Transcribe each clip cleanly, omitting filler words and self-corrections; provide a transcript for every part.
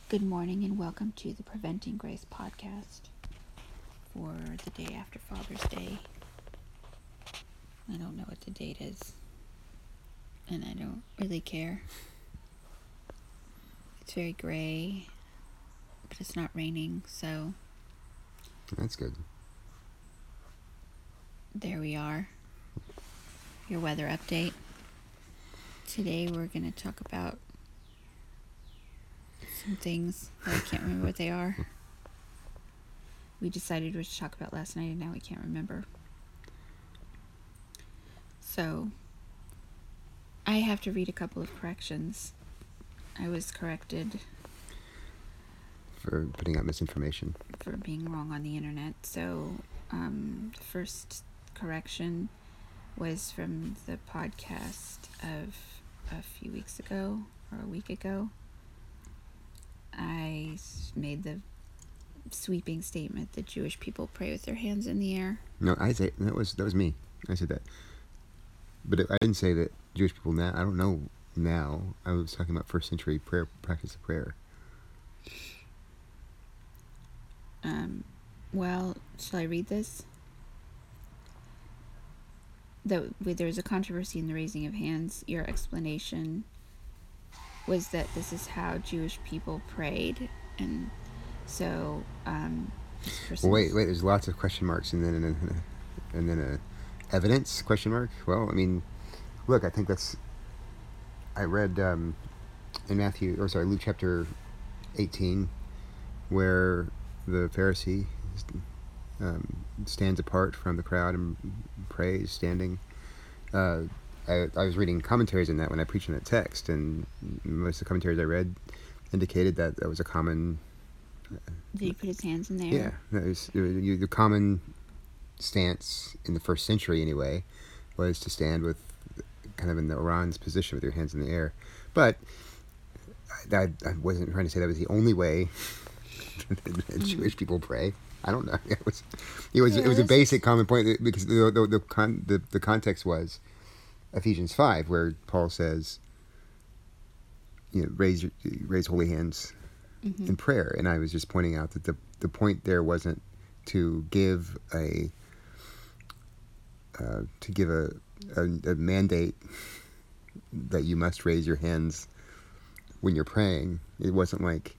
Good morning and welcome to the Preventing Grace podcast for the day after Father's Day. I don't know what the date is, and I don't really care. It's very gray, but it's not raining, so That's good. there we are. Your weather update. Today we're going to talk about some things that I can't remember what they are. We decided what to talk about last night and now we can't remember. So, I have to read a couple of corrections. I was corrected For putting out misinformation. for being wrong on the internet. So, the first correction was from the podcast of a few weeks ago or a week ago. I made the sweeping statement that Jewish people pray with their hands in the air. No, that was me. I said that, but I didn't say that Jewish people now. I don't know now. I was talking about first century practice of prayer. Well, shall I read this? There was a controversy in the raising of hands. Your explanation was that this is how Jewish people prayed, and so Wait. There's lots of question marks, and then a evidence question mark. Well, I mean, look. I think that's. I read in Luke chapter 18, where the Pharisee stands apart from the crowd and prays standing. I was reading commentaries on that when I preached on that text, and most of the commentaries I read indicated that was a common. Did he put his hands in the air? Yeah, the common stance in the first century anyway was to stand with kind of in the Iran's position with your hands in the air. But I wasn't trying to say that was the only way that Jewish people pray. I don't know. It was a basic common point because the context was Ephesians 5, where Paul says, raise holy hands in prayer, and I was just pointing out that the point there wasn't to give a mandate that you must raise your hands when you're praying. It wasn't like,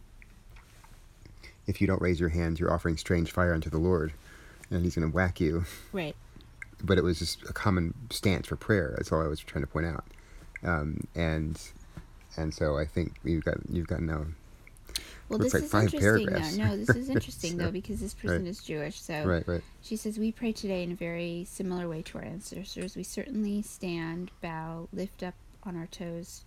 if you don't raise your hands, you're offering strange fire unto the Lord, and He's going to whack you. Right. But it was just a common stance for prayer. That's all I was trying to point out. And so I think you've got now. Well, looks this like is 5 interesting, paragraphs. though. No, this is interesting, though, because this person Right. is Jewish. So Right. she says, we pray today in a very similar way to our ancestors. We certainly stand, bow, lift up on our toes,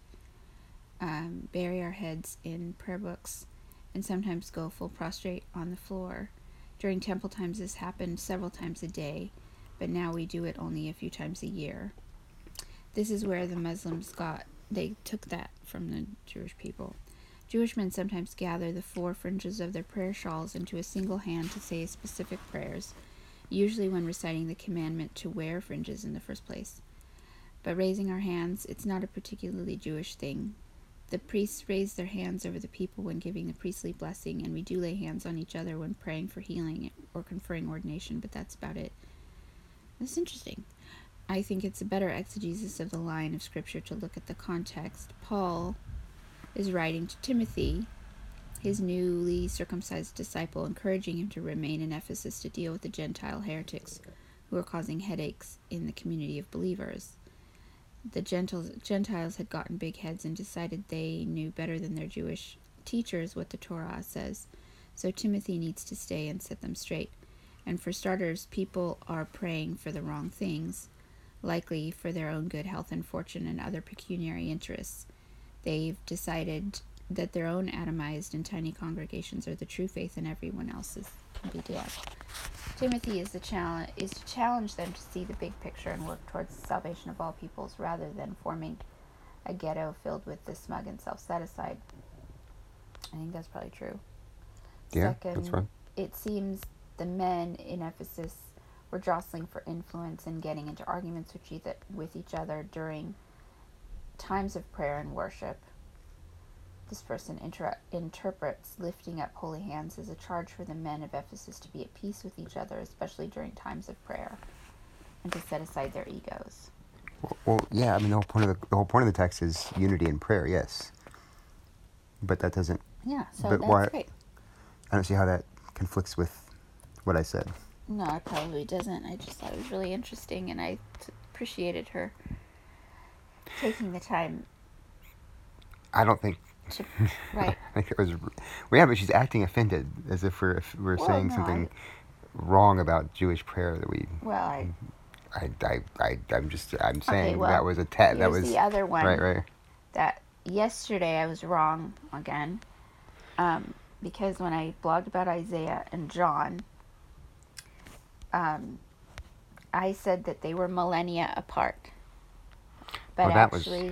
bury our heads in prayer books, and sometimes go full prostrate on the floor. During temple times, this happened several times a day, but now we do it only a few times a year. This is where the Muslims they took that from the Jewish people. Jewish men sometimes gather the 4 fringes of their prayer shawls into a single hand to say specific prayers, usually when reciting the commandment to wear fringes in the first place. But raising our hands, it's not a particularly Jewish thing. The priests raise their hands over the people when giving the priestly blessing, and we do lay hands on each other when praying for healing or conferring ordination, but that's about it. That's interesting. I think it's a better exegesis of the line of Scripture to look at the context. Paul is writing to Timothy, his newly circumcised disciple, encouraging him to remain in Ephesus to deal with the Gentile heretics who were causing headaches in the community of believers. The Gentiles had gotten big heads and decided they knew better than their Jewish teachers what the Torah says, so Timothy needs to stay and set them straight. And for starters, people are praying for the wrong things, likely for their own good health and fortune and other pecuniary interests. They've decided that their own atomized and tiny congregations are the true faith and everyone else's can be damned. Timothy is to challenge them to see the big picture and work towards the salvation of all peoples rather than forming a ghetto filled with the smug and self-satisfied. I think that's probably true. Yeah, Second, that's right. It seems the men in Ephesus were jostling for influence and getting into arguments with each other during times of prayer and worship. This person interprets lifting up holy hands as a charge for the men of Ephesus to be at peace with each other, especially during times of prayer, and to set aside their egos. Well, yeah. I mean, the whole point of the text is unity in prayer. Yes, but that doesn't. Yeah, so But that's why? great. I don't see how that conflicts with what I said. No, it probably doesn't. I just thought it was really interesting, and I appreciated her taking the time I don't think. to write. I think it was. Well, yeah, but she's acting offended, as if we're Well, saying no, something wrong about Jewish prayer that we. Well, I'm saying well, that was here's that was the other one. right. That yesterday I was wrong again, because when I blogged about Isaiah and John, I said that they were millennia apart, but actually,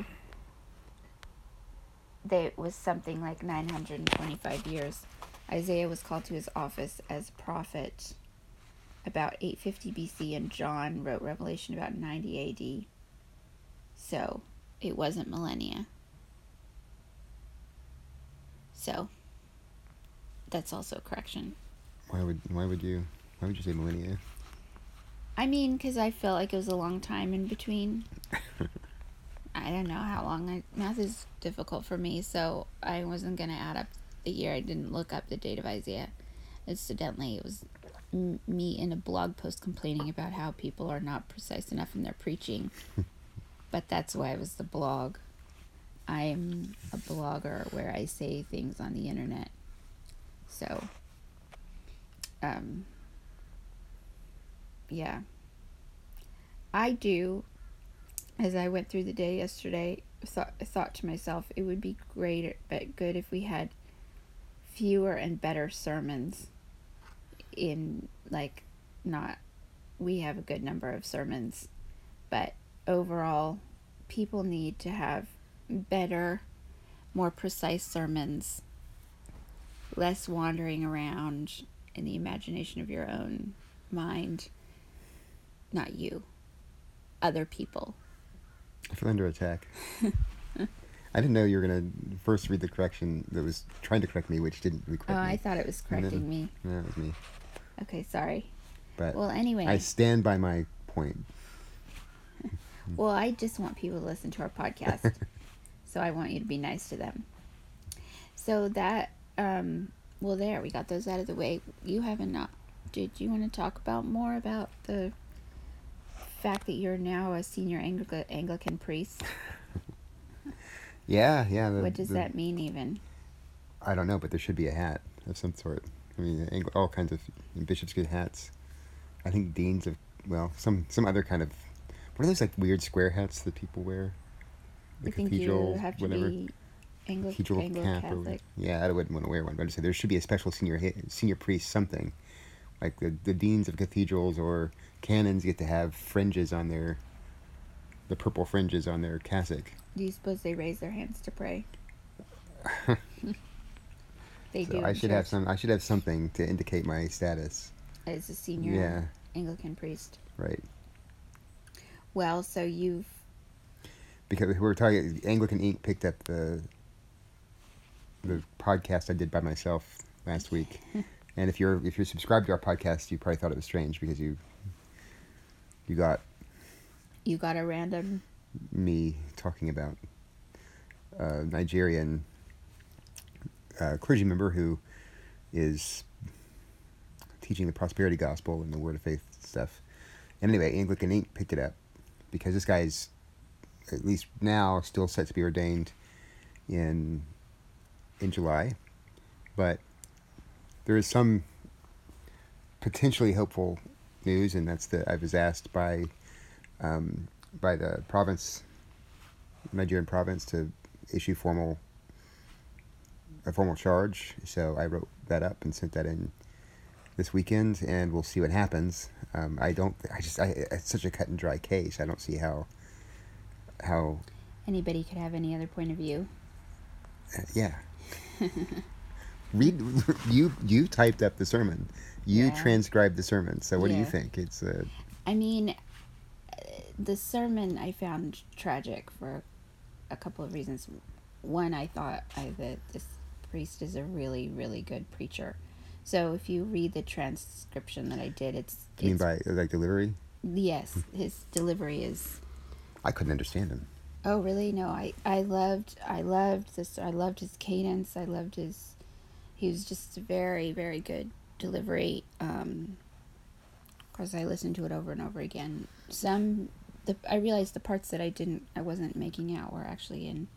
it was something like 925 years. Isaiah was called to his office as prophet about 850 BC, and John wrote Revelation about 90 AD. So it wasn't millennia. So that's also a correction. Why would you say millennia? I mean, because I felt like it was a long time in between. I don't know how long. Math is difficult for me, so I wasn't going to add up the year. I didn't look up the date of Isaiah. Incidentally, it was me in a blog post complaining about how people are not precise enough in their preaching. But that's why it was the blog. I'm a blogger where I say things on the internet. So, yeah. I do, as I went through the day yesterday, thought to myself, it would be great but good if we had fewer and better sermons in, like, not, we have a good number of sermons, but overall, people need to have better, more precise sermons, less wandering around in the imagination of your own mind. Not you, other people. I feel under attack. I didn't know you were going to first read the correction that was trying to correct me, which didn't really correct me. I thought it was correcting me. No, it was me. Okay, sorry. But well, anyway. I stand by my point. Well, I just want people to listen to our podcast. So I want you to be nice to them. So that, well, there, we got those out of the way. You haven't, did you want to talk about more about the fact that you're now a senior Anglican priest? Yeah. What does that mean even? I don't know, but there should be a hat of some sort. I mean, all kinds of bishops get hats. I think deans have, well, some other kind of, what are those like weird square hats that people wear? The cathedral, you have to whatever. be Cathedral cap Catholic. Yeah, I wouldn't want to wear one, but I just say there should be a special senior priest something. Like the deans of cathedrals or canons get to have fringes on the purple fringes on their cassock. Do you suppose they raise their hands to pray? They so do. I should have I should have something to indicate my status as a senior Anglican priest. Right. Well, so you've, because we were talking, Anglican Ink picked up the podcast I did by myself last week. And if you're subscribed to our podcast, you probably thought it was strange because you got a random me talking about a Nigerian clergy member who is teaching the prosperity gospel and the word of faith stuff. And anyway, Anglican Ink picked it up because this guy's, at least now, still set to be ordained in July, but there is some potentially hopeful news, and that's that I was asked by the province, Nigerian province, to issue a formal charge. So I wrote that up and sent that in this weekend, and we'll see what happens. It's such a cut and dry case. I don't see how anybody could have any other point of view. Yeah. Read. You typed up the sermon. You transcribed the sermon. So what do you think? It's. I mean, the sermon I found tragic for a couple of reasons. one, I thought that this priest is a really, really good preacher. So if you read the transcription that I did, Do you mean it's by like delivery? yes, his delivery is. I couldn't understand him. Oh really? No, I loved this. I loved his cadence. I loved his. He was just very, very good delivery. Of course, I listened to it over and over again. I realized the parts that I wasn't making out were actually in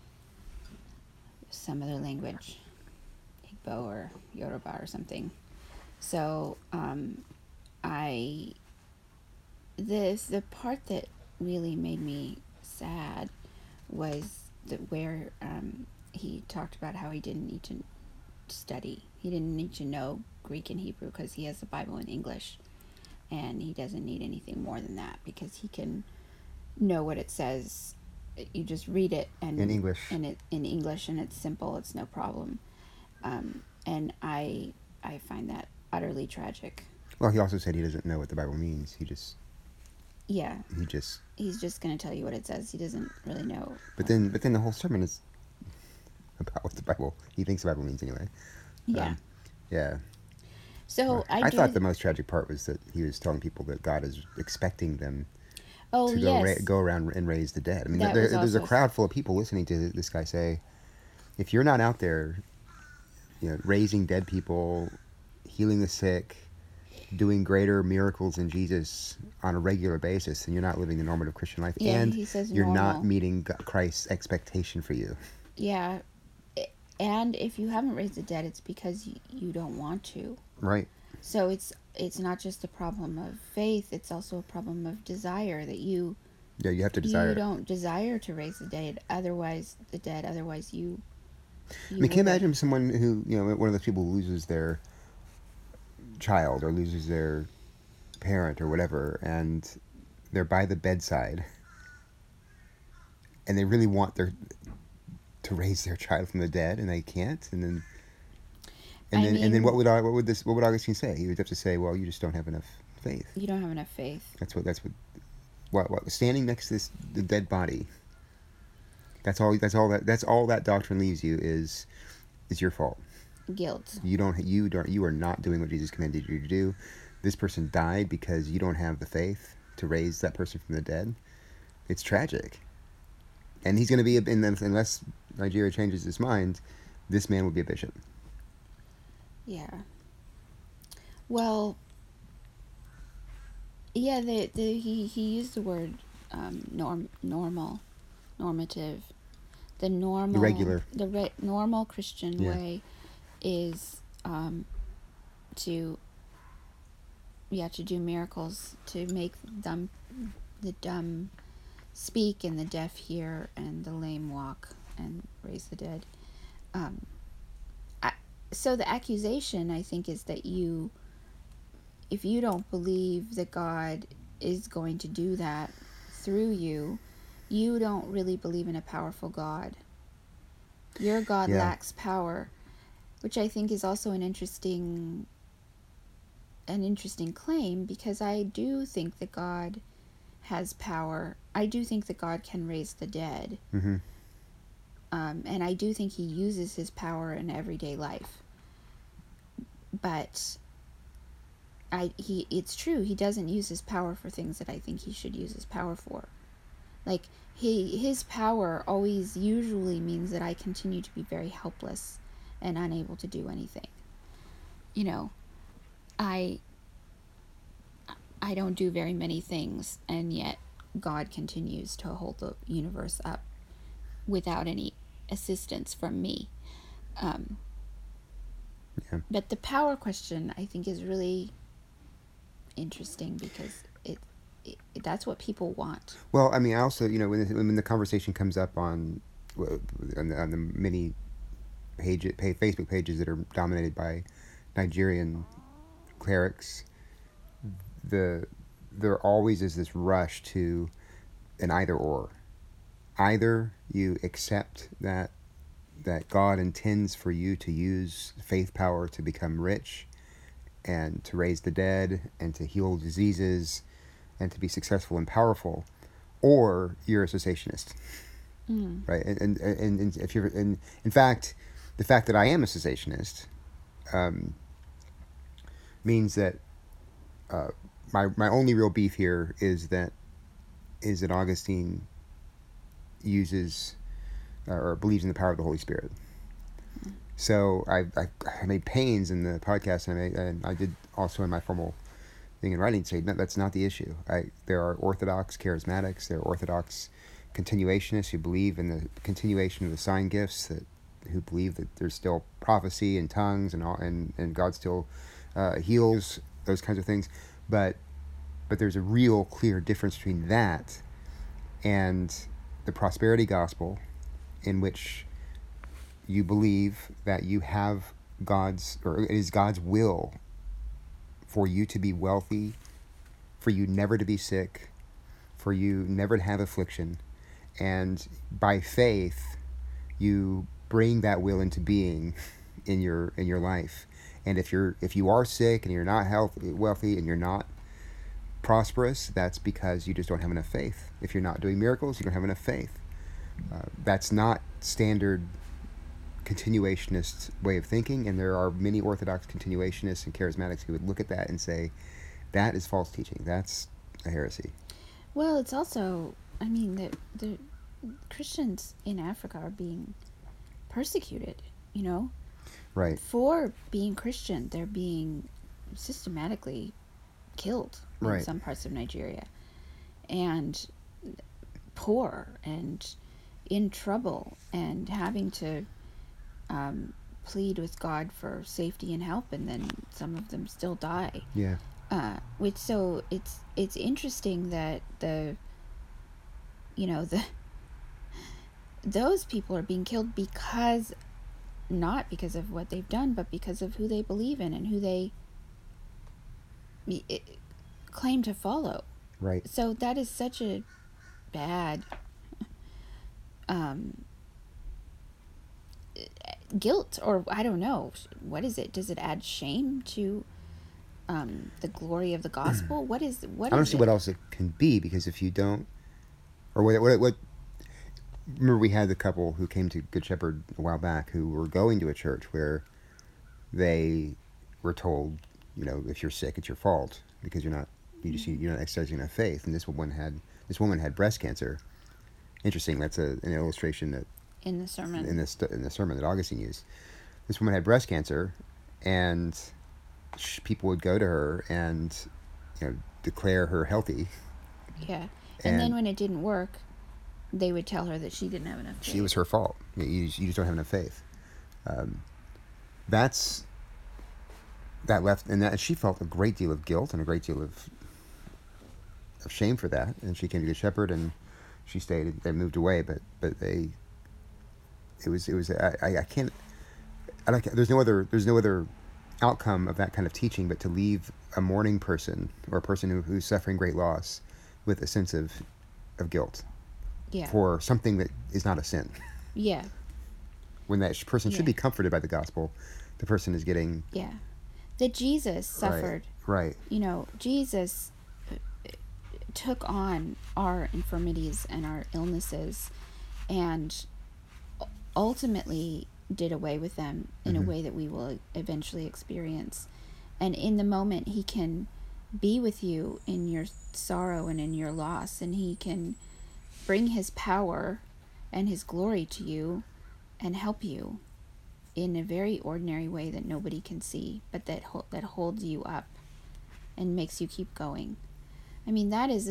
some other language, Igbo or Yoruba or something. So, I the part that really made me sad was where he talked about how he didn't need to study. He didn't need to know Greek and Hebrew because he has the Bible in English, and he doesn't need anything more than that because he can know what it says. You just read it and In English. and it in English, and it's simple. It's no problem. And I find that utterly tragic. Well, he also said he doesn't know what the Bible means. Yeah, He just. he's just going to tell you what it says. He doesn't really know. But then the whole sermon is about what the Bible. He thinks the Bible means anyway. Yeah. Yeah. So I thought the most tragic part was that he was telling people that God is expecting them Oh to yes. go around and raise the dead. I mean, That was there's a also- crowd full of people listening to this guy say, if you're not out there, raising dead people, healing the sick, doing greater miracles than Jesus on a regular basis, then you're not living the normative Christian life, Yeah, and he says you're not normal. meeting Christ's expectation for you. Yeah. And if you haven't raised the dead, it's because you don't want to. Right. So it's not just a problem of faith, it's also a problem of desire that you Yeah, you have to desire. you don't desire to raise the dead, otherwise you I mean, can you imagine someone who, one of those people who loses their child or loses their parent or whatever, and they're by the bedside, and they really want to raise their child from the dead, and they can't, and then what would Augustine say? He would have to say, well, you just don't have enough faith. You don't have enough faith. That's what standing next to the dead body. That's all that doctrine leaves you is your fault. Guilt. You are not doing what Jesus commanded you to do. This person died because you don't have the faith to raise that person from the dead. It's tragic. And he's going to be, unless Nigeria changes his mind, this man will be a bishop. Yeah. Well, yeah, he used the word normative. The normal, regular. Normal Christian Yeah. way is to do miracles, to make the dumb speak and the deaf hear and the lame walk and raise the dead. So the accusation, I think, is that if you don't believe that God is going to do that through you, you don't really believe in a powerful God. Your God lacks power, which I think is also an interesting claim, because I do think that God has power. I do think that God can raise the dead. Mm-hmm. And I do think he uses his power in everyday life. But it's true, he doesn't use his power for things that I think he should use his power for. Like, his power always usually means that I continue to be very helpless and unable to do anything. I don't do very many things, and yet God continues to hold the universe up without any assistance from me. But the power question, I think, is really interesting because that's what people want. Well, I mean, I also, when the conversation comes up on the many Facebook pages that are dominated by Nigerian clerics, there always is this rush to an either or. Either you accept that God intends for you to use faith power to become rich and to raise the dead and to heal diseases and to be successful and powerful, or you're a cessationist. right? And if you're in fact, the fact that I am a cessationist um, means that my only real beef here is that Augustine uses or believes in the power of the Holy Spirit. So I made pains in the podcast, and I did also in my formal thing in writing say no, that's not the issue. There are Orthodox charismatics, there are Orthodox continuationists who believe in the continuation of the sign gifts, who believe that there's still prophecy and tongues and God still heals, those kinds of things, but there's a real clear difference between that and the prosperity gospel, in which you believe that you have it is God's will for you to be wealthy, for you never to be sick, for you never to have affliction, and by faith you bring that will into being in your life. And if you are sick and you're not wealthy, and you're not prosperous, that's because you just don't have enough faith. If you're not doing miracles, you don't have enough faith. That's not standard continuationist way of thinking, and there are many Orthodox continuationists and charismatics who would look at that and say that is false teaching. That's a heresy. Well, it's also, I mean, the Christians in Africa are being persecuted, you know? Right. For being Christian, they're being systematically killed in Right. some parts of Nigeria. And poor and in trouble and having to plead with God for safety and help, and then some of them still die. Yeah. So it's interesting that those people are being killed not because of what they've done, but because of who they believe in and who they claim to follow. Right. So that is such a bad guilt, or I don't know, what is it? Does it add shame to the glory of the gospel? What I don't see what else it can be, because if you don't, or what remember we had the couple who came to Good Shepherd a while back who were going to a church where they were told, if you're sick, it's your fault because you're not exercising enough faith. And this woman had breast cancer. Interesting. That's an illustration that in the sermon in the sermon that Augustine used. This woman had breast cancer, and people would go to her and declare her healthy. Yeah, and then when it didn't work, they would tell her that she didn't have enough faith. She was her fault. You just don't have enough faith. That left, and she felt a great deal of guilt and a great deal of shame for that. And she came to Good Shepherd, and she stayed. They moved away, but they. It was. I can't. I don't. There's no other outcome of that kind of teaching but to leave a mourning person, or a person who's suffering great loss, with a sense of guilt. Yeah. For something that is not a sin. Yeah. When that person should be comforted by the gospel, the person is getting... Yeah. That Jesus suffered. Right. Jesus took on our infirmities and our illnesses and ultimately did away with them in a way that we will eventually experience. And in the moment, he can be with you in your sorrow and in your loss, and he can bring his power and his glory to you and help you in a very ordinary way that nobody can see, but that holds you up and makes you keep going. I mean, that's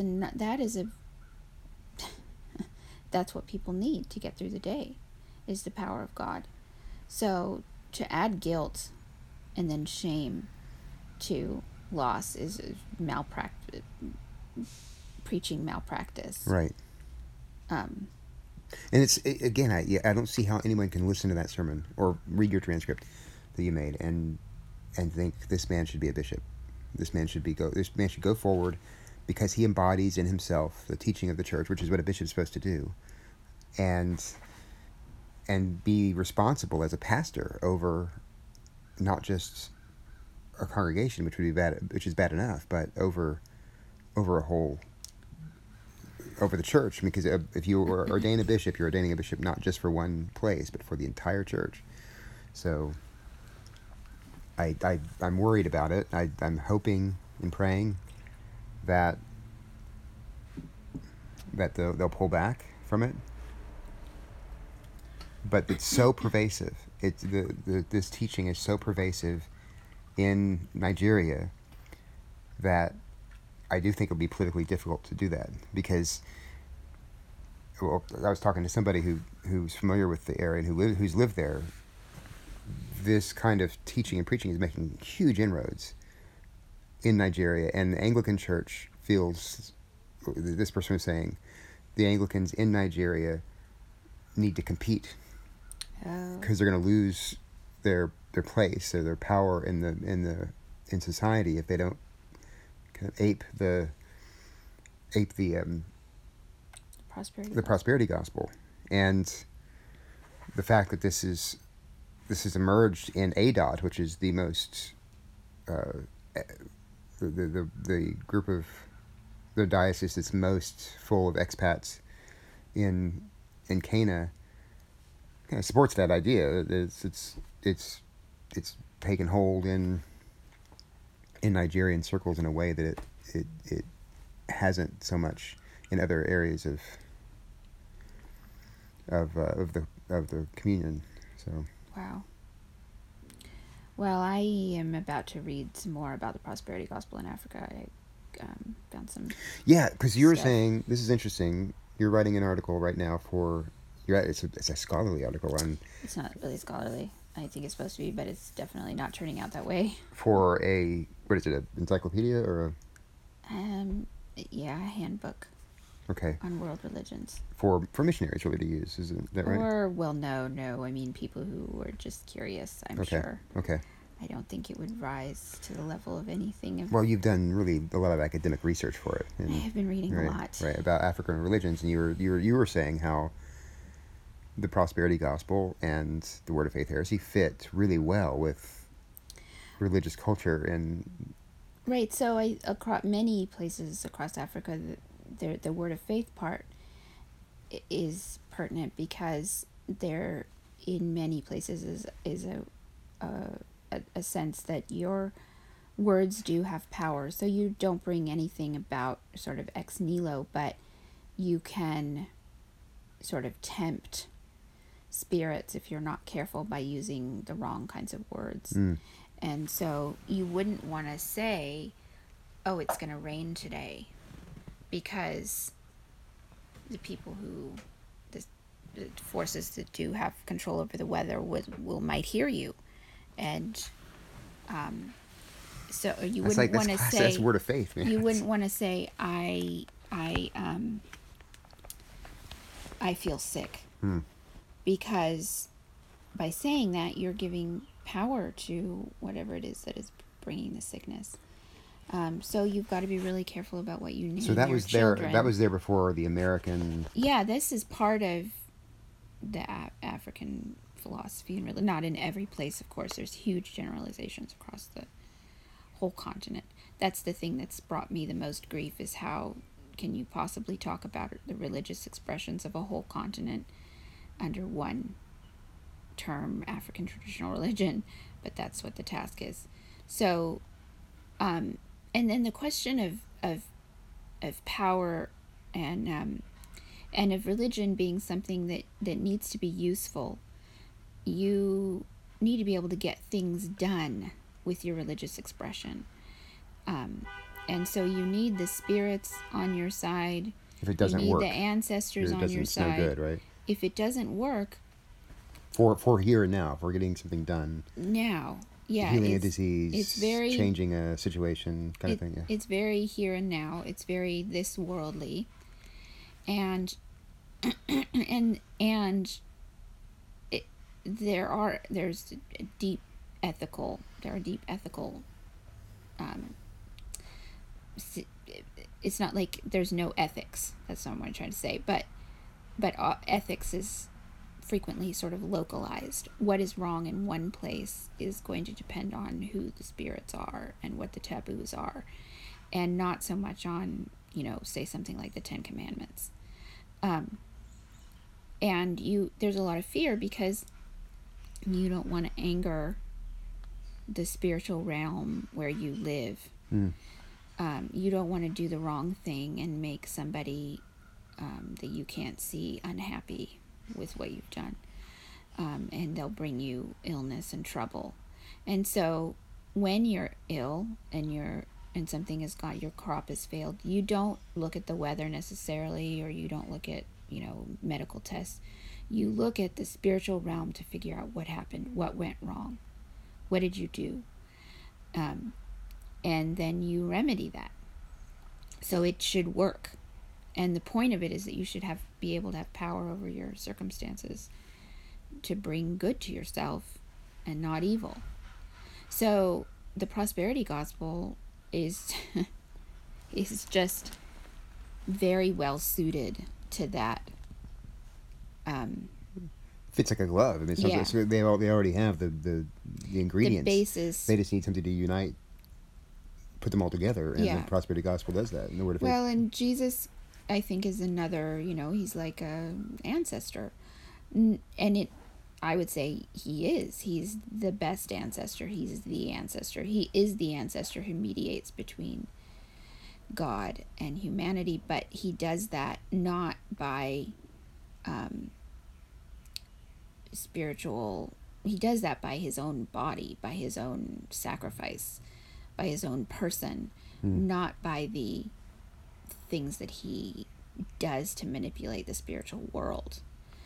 what people need to get through the day, is the power of God. So to add guilt and then shame to loss is malpractice, preaching malpractice. Right. And it's again, I don't see how anyone can listen to that sermon or read your transcript that you made and think this man should be a bishop. This man should go forward because he embodies in himself the teaching of the church, which is what a bishop is supposed to do, and be responsible as a pastor over not just a congregation, which is bad enough, but over a whole over the church, because if you ordain a bishop, you're ordaining a bishop not just for one place, but for the entire church. So I'm worried about it. I'm hoping and praying that they'll pull back from it. But it's so pervasive. This teaching is so pervasive in Nigeria that I do think it'll be politically difficult to do that, because I was talking to somebody who's familiar with the area and who's lived there. This kind of teaching and preaching is making huge inroads in Nigeria, and the Anglican Church feels, this person was saying, the Anglicans in Nigeria need to compete because they're going to lose their place or their power in society if they don't kind of ape the prosperity gospel. And the fact that this has emerged in ADOT, which is the most the group of the diocese that's most full of expats in Cana, kind of supports that idea. It's taken hold in Nigerian circles in a way that it hasn't so much in other areas of the communion. So wow. Well, I am about to read some more about the prosperity gospel in Africa. I found some. Yeah, because you were saying, this is interesting. You're writing an article right now for. It's a scholarly article on. It's not really scholarly. I think it's supposed to be, but it's definitely not turning out that way. For what is it? An encyclopedia or a handbook. Okay. On world religions. For missionaries, really, to use, isn't that right? Or, well, no. I mean, people who are just curious, I'm sure. Okay. I don't think it would rise to the level of anything. Well, you've done really a lot of academic research for it. I have been reading a lot. Right, about African religions, and you were saying how the prosperity gospel and the word of faith heresy fit really well with religious culture and. Right. So across many places across Africa, the word of faith part is pertinent because there, in many places, is a sense that your words do have power. So you don't bring anything about sort of ex nihilo, but you can sort of tempt spirits if you're not careful by using the wrong kinds of words. And so you wouldn't want to say, oh, it's going to rain today, because the people who, the forces that do have control over the weather might hear you. And so you wouldn't want to say, that's word of faith, man. You wouldn't want to say, I feel sick. Because by saying that, you're giving power to whatever it is that is bringing the sickness. So you've got to be really careful about what you name your children. That was there before the American. Yeah, this is part of the African philosophy, and really not in every place, of course. There's huge generalizations across the whole continent. That's the thing that's brought me the most grief, is how can you possibly talk about the religious expressions of a whole continent under one term, African traditional religion, but that's what the task is. So, and then the question of power and of religion being something that needs to be useful. You need to be able to get things done with your religious expression. And so you need the spirits on your side. If it doesn't work. You need the ancestors on your side. It's no good, right? If it doesn't work, for here and now, if we're getting something done now, yeah, healing a disease, it's very changing a situation, kind of thing. Yeah, it's very here and now. It's very this worldly, and there's deep ethical. There are deep ethical. It's not like there's no ethics. That's not what I'm trying to say, but ethics is frequently sort of localized. What is wrong in one place is going to depend on who the spirits are and what the taboos are, and not so much on say something like the Ten Commandments. And there's a lot of fear because you don't want to anger the spiritual realm where you live. You don't want to do the wrong thing and make somebody that you can't see unhappy with what you've done. And they'll bring you illness and trouble. And so when you're ill and something has got, your crop has failed, you don't look at the weather necessarily, or you don't look at, medical tests. You look at the spiritual realm to figure out what happened, what went wrong, what did you do? And then you remedy that. So it should work. And the point of it is that you should be able to have power over your circumstances to bring good to yourself and not evil. So the prosperity gospel is just very well suited to that. Fits like a glove. I mean, so they already have the ingredients. The basis. They just need something to unite, put them all together, and the prosperity gospel does that. Well, and Jesus, I think, is another. He's like a ancestor, and I would say he is. He's the best ancestor. He's the ancestor. He is the ancestor who mediates between God and humanity, but he does that not by he does that by his own body, by his own sacrifice, by his own person, not by the things that he does to manipulate the spiritual world.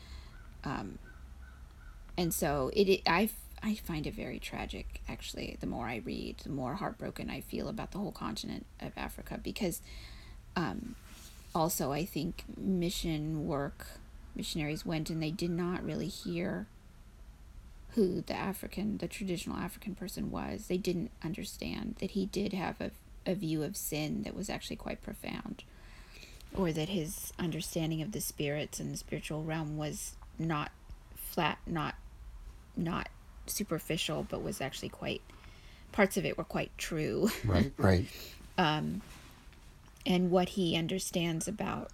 And so I find it very tragic, actually. The more I read, the more heartbroken I feel about the whole continent of Africa, because also I think missionaries went and they did not really hear who the traditional African person was. They didn't understand that he did have a view of sin that was actually quite profound, or that his understanding of the spirits and the spiritual realm was not flat, not superficial, but was actually parts of it were quite true. Right. And what he understands about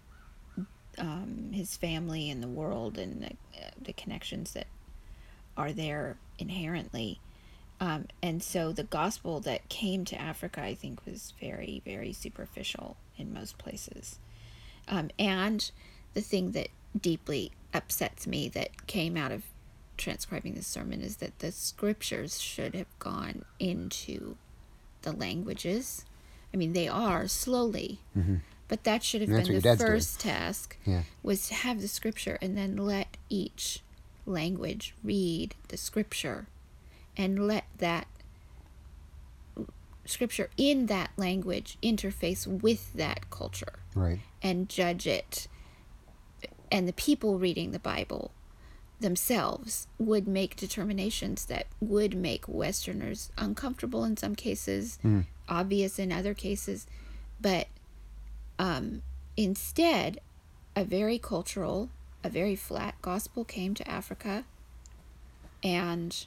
his family and the world and the connections that are there inherently. And so the gospel that came to Africa, I think, was very, very superficial in most places. And the thing that deeply upsets me that came out of transcribing this sermon is that the scriptures should have gone into the languages. I mean, they are slowly, but that should have been the first task, was to have the scripture and then let each language read the scripture and let that scripture in that language interface with that culture, right, and judge it. And the people reading the Bible themselves would make determinations that would make Westerners uncomfortable in some cases, obvious in other cases, but instead a very cultural, a very flat gospel came to Africa, and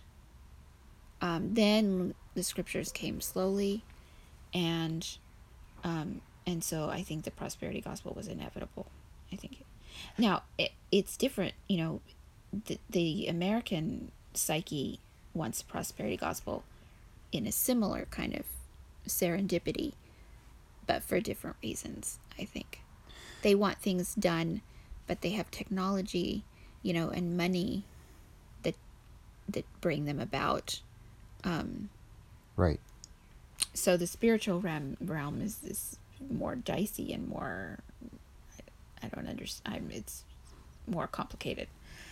then the scriptures came slowly, and so I think the prosperity gospel was inevitable. I think now it's different. The American psyche wants prosperity gospel in a similar kind of serendipity, but for different reasons. I think they want things done, but they have technology, and money that bring them about. Right. So the spiritual realm is this more dicey and more, I don't understand. It's more complicated.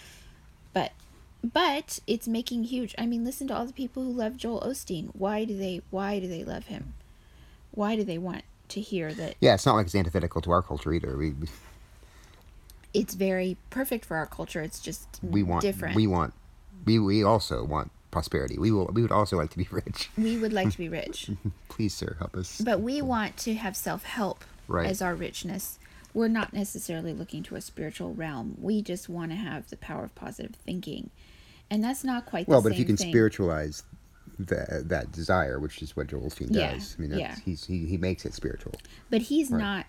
But it's making huge. I mean, listen to all the people who love Joel Osteen. Why do they love him? Why do they want to hear that? Yeah, it's not like it's antithetical to our culture either. It's very perfect for our culture. It's just different. We also want prosperity. We would also like to be rich. We would like to be rich. Please, sir, help us. But we want to have self-help as our richness. We're not necessarily looking to a spiritual realm. We just want to have the power of positive thinking. And that's not quite the same thing. Well, but if you can spiritualize that desire, which is what Joel Osteen Yeah, does. I mean, yeah. he makes it spiritual. But he's Right. not,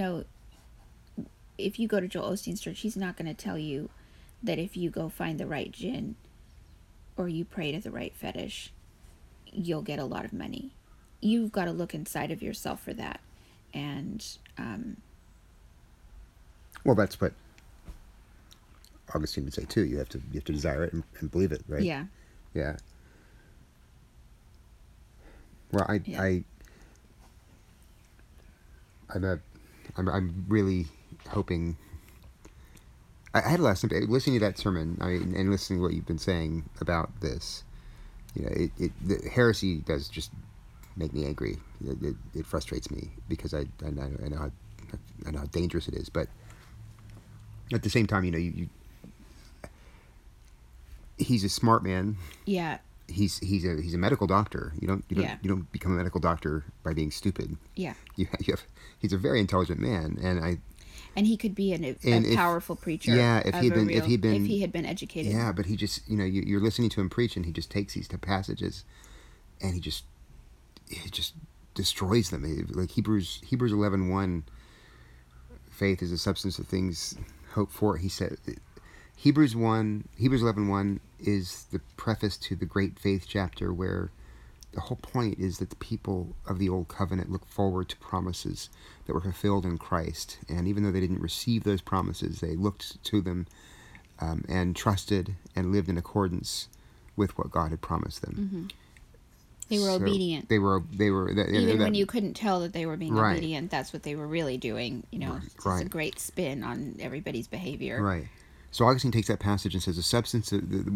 if you go to Joel Osteen's church, he's not going to tell you that if you go find the right jinn or you pray to the right fetish, you'll get a lot of money. You've got to look inside of yourself for that. And, Well, that's what Augustine would say too. You have to desire it and believe it, right? yeah. Yeah. Well, Yeah. I'm really hoping. I had a lot of sympathy listening to that sermon. And listening to what you've been saying about this. You know, the heresy does just make me angry. It frustrates me because I know how dangerous it is. But at the same time, he's a smart man. Yeah. He's a medical doctor. You Yeah. don't become a medical doctor by being stupid. Yeah. He's a very intelligent man, And he could be a powerful preacher. Yeah, if he had been educated. Yeah, but he just you're listening to him preach, and he just takes these passages, and he just destroys them. Like Hebrews 11:1, faith is the substance of things hoped for. He said Hebrews 11:1 is the preface to the great faith chapter, where the whole point is that the people of the old covenant look forward to promises that were fulfilled in Christ. And even though they didn't receive those promises, they looked to them and trusted and lived in accordance with what God had promised them. Mm-hmm. They were obedient. They were. Even when you couldn't tell that they were being right. obedient, that's what they were really doing. It's right. a great spin on everybody's behavior. Right. So Augustine takes that passage and says the substance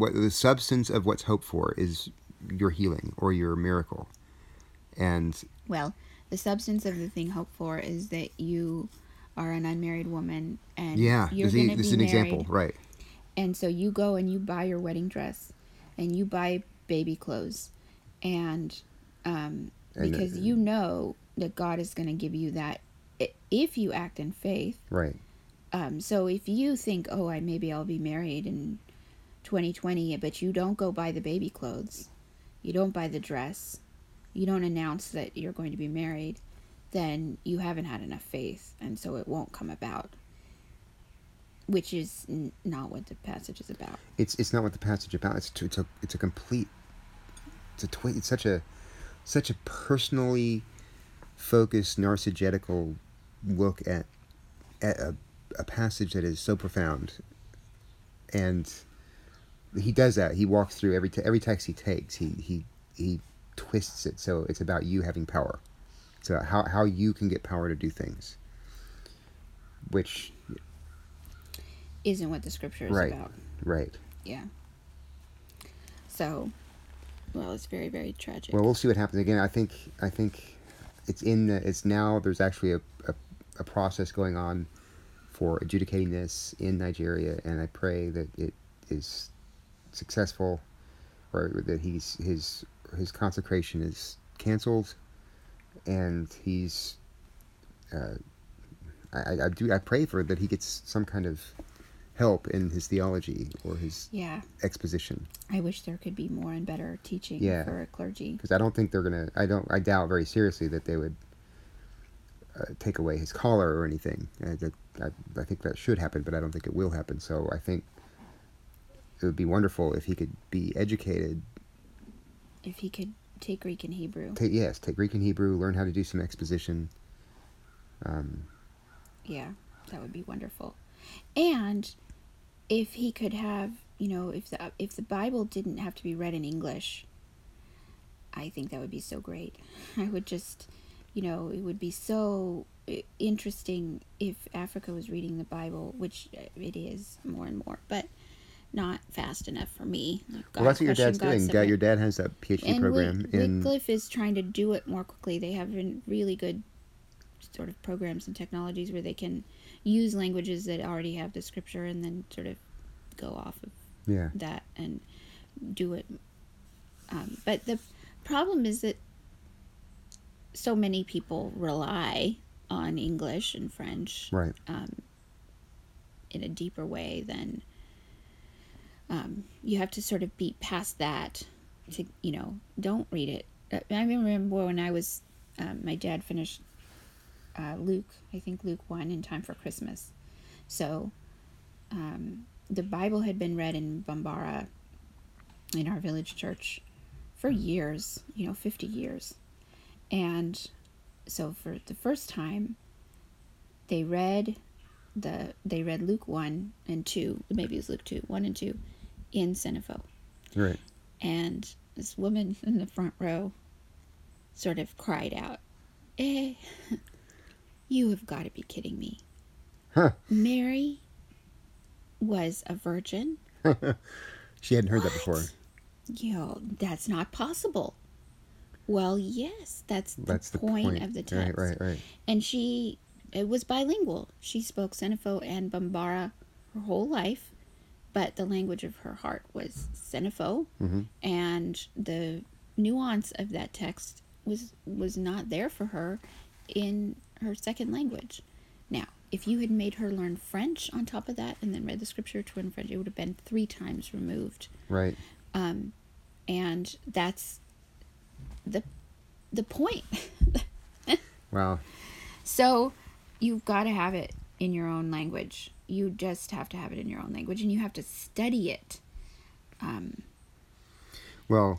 of what's hoped for is your healing or your miracle. And well, the substance of the thing hoped for is that you are an unmarried woman and you're going to be married. This is an example, right? And so you go and you buy your wedding dress, and you buy baby clothes, and because you know that God is going to give you that if you act in faith, right? So if you think, maybe I'll be married in 2020, but you don't go buy the baby clothes, you don't buy the dress, you don't announce that you're going to be married, then you haven't had enough faith, and so it won't come about. Which is not what the passage is about. It's not what the passage is about. It's a complete. It's such a personally focused, narcissistic look at a passage that is so profound. And he does that. He walks through every text he takes. He twists it so it's about you having power. So how you can get power to do things, which isn't what the scripture is about. Right. Yeah. So, well, it's very, very tragic. Well, we'll see what happens. Again, I think it's now there's actually a process going on for adjudicating this in Nigeria, and I pray that it is successful, or that his consecration is canceled, and he's I pray for that he gets some kind of help in his theology or his exposition. I wish there could be more and better teaching for clergy. Because I don't think they're gonna. I doubt very seriously that they would take away his collar or anything. I think that should happen, but I don't think it will happen. So I think it would be wonderful if he could be educated. If he could take Greek and Hebrew. Take Greek and Hebrew. Learn how to do some exposition. Yeah, that would be wonderful. And if he could have, if the Bible didn't have to be read in English, I think that would be so great. I would just, it would be so interesting if Africa was reading the Bible, which it is more and more, but not fast enough for me. Well, that's what your dad's doing. Your dad has that PhD program. Wycliffe is trying to do it more quickly. They have really good sort of programs and technologies where they can use languages that already have the scripture and then sort of go off of that and do it. But the problem is that so many people rely on English and French in a deeper way than you have to sort of be past that to, don't read it. I remember when I was, my dad finished Luke, I think Luke 1 in time for Christmas. So the Bible had been read in Bambara in our village church for years, 50 years. And so for the first time, they read Luke 1 and 2, maybe it was Luke 2, 1 and 2, in Senefo. Right. And this woman in the front row sort of cried out, you have got to be kidding me. Huh. Mary was a virgin? She hadn't heard that before. That's not possible. Well, yes, that's the point of the text. Right. And it was bilingual. She spoke Senefo and Bambara her whole life, but the language of her heart was Senefo, and the nuance of that text was not there for her in her second language. Now, if you had made her learn French on top of that and then read the scripture to her in French, it would have been 3 times removed. Right. And that's the point. Wow. So you've got to have it in your own language. You just have to have it in your own language, and you have to study it. Well,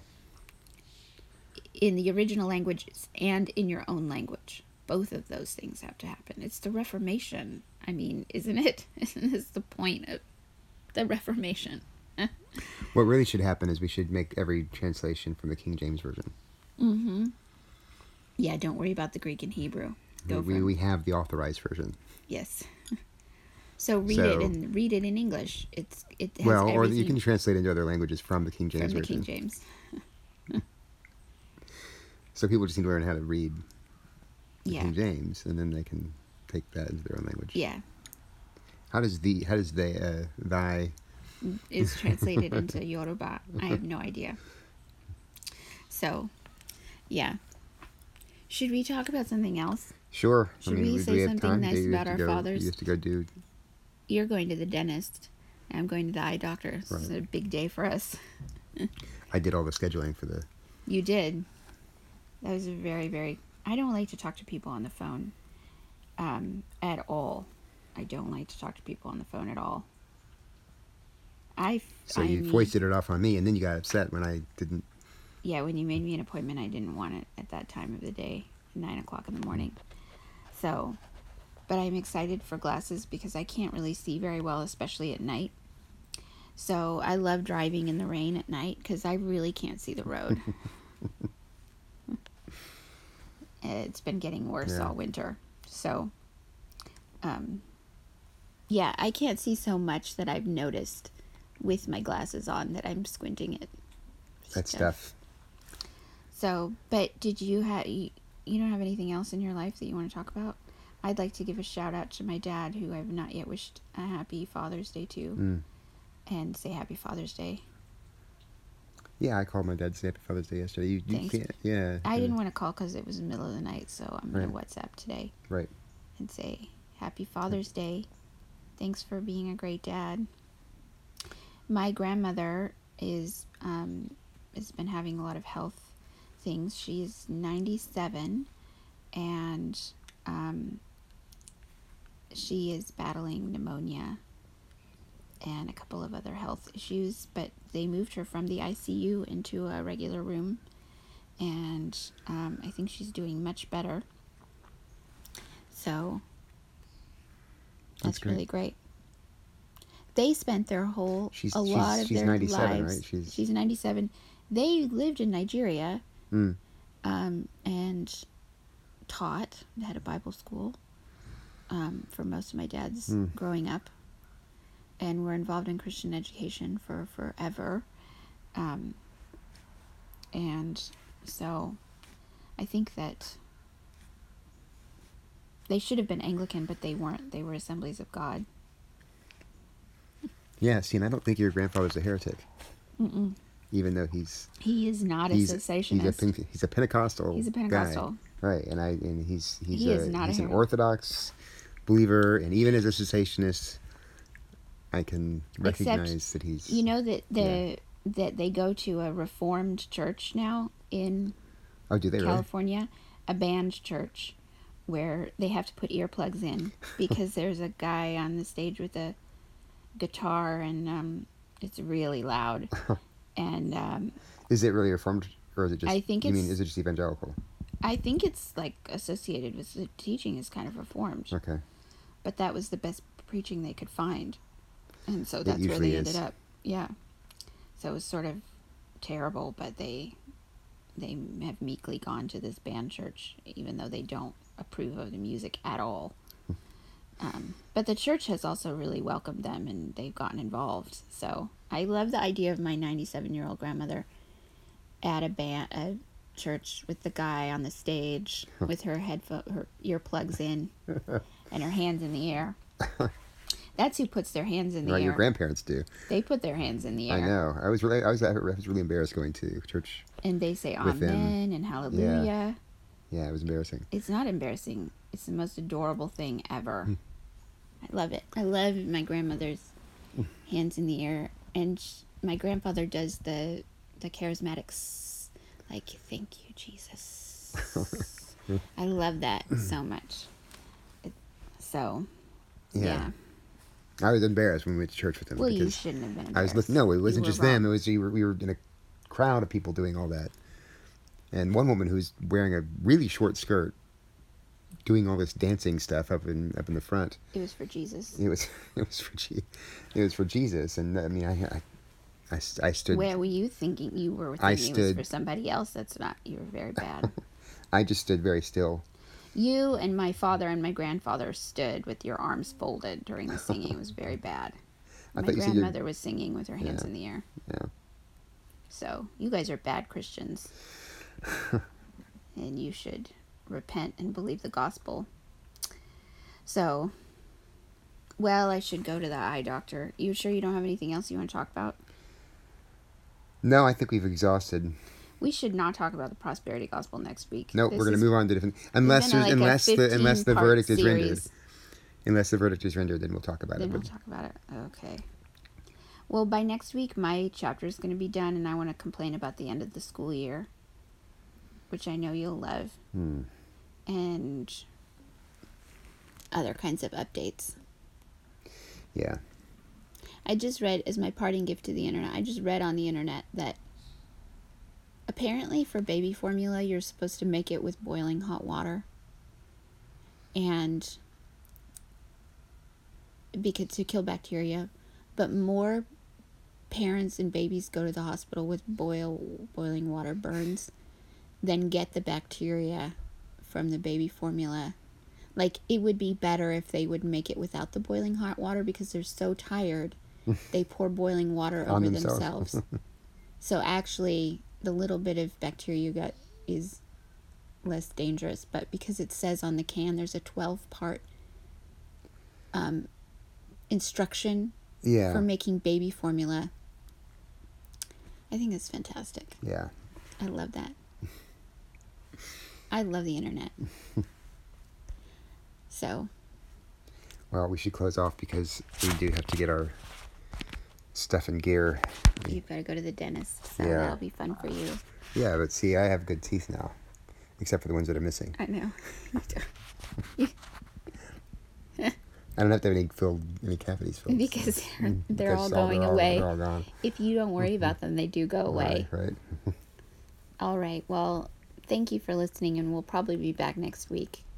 in the original languages and in your own language. Both of those things have to happen. It's the Reformation. I mean, isn't it? Isn't this the point of the Reformation? What really should happen is we should make every translation from the King James Version. Mm-hmm. Yeah, don't worry about the Greek and Hebrew. We have the authorized version. Yes. So read it in English. It has or you can translate into other languages from the King James version. Version. King James. So people just need to learn how to read the Yeah. King James, and then they can take that into their own language. Yeah. How does thy is translated into Yoruba? I have no idea. So, yeah. Should we talk about something else? Sure. Should we say something nice about our fathers? You have to go do. You're going to the dentist. And I'm going to the eye doctor. This is a big day for us. I did all the scheduling for the. You did. That was a very, very. I don't like to talk to people on the phone at all. I don't like to talk to people on the phone at all. You foisted it off on me, and then you got upset when I didn't. Yeah, when you made me an appointment, I didn't want it at that time of the day, 9:00 in the morning. So, but I'm excited for glasses because I can't really see very well, especially at night. So I love driving in the rain at night because I really can't see the road. It's been getting worse all winter. So, yeah, I can't see so much that I've noticed with my glasses on that I'm squinting at stuff. So, but did you don't have anything else in your life that you want to talk about? I'd like to give a shout out to my dad, who I've not yet wished a happy Father's Day to, and say Happy Father's Day. Yeah, I called my dad to say Happy Father's Day yesterday. You can't, yeah. I didn't want to call because it was the middle of the night, so I'm going to WhatsApp today. Right. And say Happy Father's Day. Thanks for being a great dad. My grandmother has been having a lot of health things. She's 97, and she is battling pneumonia and a couple of other health issues, but they moved her from the ICU into a regular room, and I think she's doing much better. So that's really great. They spent their she's 97, lives. Right? She's 97. They lived in Nigeria, and taught. They had a Bible school for most of my dad's growing up, and were involved in Christian education for forever. And so I think that they should have been Anglican, but they weren't. They were Assemblies of God. Yeah, see, and I don't think your grandfather's a heretic. Mm-mm. Even though he is not a cessationist. He's a Pentecostal. He's a Pentecostal. Guy. Right, and he's an Orthodox believer, and even as a cessationist, I can recognize that he's. You know that that they go to a Reformed church now in Oh, do they really? California, a band church, where they have to put earplugs in because there's a guy on the stage with a guitar, and it's really loud. And Is it really Reformed, or is it just? I think You mean, it's- is it just evangelical? I think it's like associated with the teaching is kind of Reformed, Okay. but that was the best preaching they could find, and so It that's where usually they is. ended up. Yeah, so it was sort of terrible, but they have meekly gone to this band church, even though they don't approve of the music at all. But the church has also really welcomed them, and they've gotten involved. So I love the idea of my 97-year-old grandmother at a church with the guy on the stage with her earplugs in, and her hands in the air. That's who puts their hands in the Right, air. your grandparents do. They put their hands in the air. I know. I was really embarrassed going to church. And they say With them. amen and hallelujah. Yeah, it was embarrassing. It's not embarrassing. It's the most adorable thing ever. I love it. I love my grandmother's hands in the air. And my grandfather does the charismatics, like, thank you, Jesus. I love that so much. So, yeah. I was embarrassed when we went to church with them. Well, you because shouldn't have been I embarrassed. was no, it wasn't You were just them. It wrong. was we were in a crowd of people doing all that, and one woman who was wearing a really short skirt, doing all this dancing stuff up in the front. It was for Jesus. It was it was for Jesus, and I mean I stood. Where were you thinking? You were thinking it was stood- for somebody else. That's not. You were very bad. I just stood very still. You and my father and my grandfather stood with your arms folded during the singing. It was very bad. I My thought you said your- grandmother was singing with her hands Yeah. in the air. Yeah. So, you guys are bad Christians. And you should repent and believe the gospel. So, well, I should go to the eye doctor. You sure you don't have anything else you want to talk about? No, I think we've exhausted. We should not talk about the prosperity gospel next week. No, This we're going is- to move on to different. Unless been there's like a unless the 15-part verdict is rendered. series. Unless the verdict is rendered, then we'll talk about Then it. we'll But talk about it. Okay. Well, by next week, my chapter is going to be done, and I want to complain about the end of the school year, which I know you'll love, and other kinds of updates. yeah, I just read, as my parting gift to the internet, I just read on the internet that apparently for baby formula, you're supposed to make it with boiling hot water. And because to kill bacteria, but more parents and babies go to the hospital with boiling water burns than get the bacteria from the baby formula. Like, it would be better if they would make it without the boiling hot water because they're so tired. They pour boiling water On over themselves. themselves. So actually, the little bit of bacteria you got is less dangerous. But because it says on the can there's a 12-part instruction yeah, for making baby formula, I think it's fantastic. yeah. I love that. I love the internet. So, Well, we should close off because we do have to get our stuff and gear. you've got to go to the dentist, so Yeah. that'll be fun for you. Yeah, but see, I have good teeth now, except for the ones that are missing. I know. I don't have to have any cavities filled. Because they're all Because going away. They're all gone. If you don't worry about them, they do go away. Right, right. All right. Well, thank you for listening, and we'll probably be back next week.